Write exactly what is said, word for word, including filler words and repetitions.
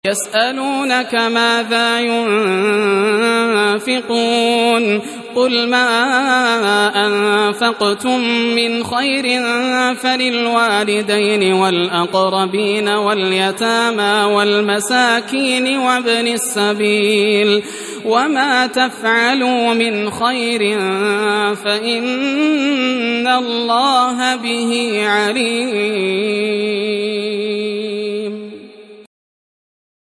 يسألونك ماذا ينفقون قل ما أنفقتم من خير فللوالدين والأقربين واليتامى والمساكين وابن السبيل وما تفعلوا من خير فإن الله به عليم.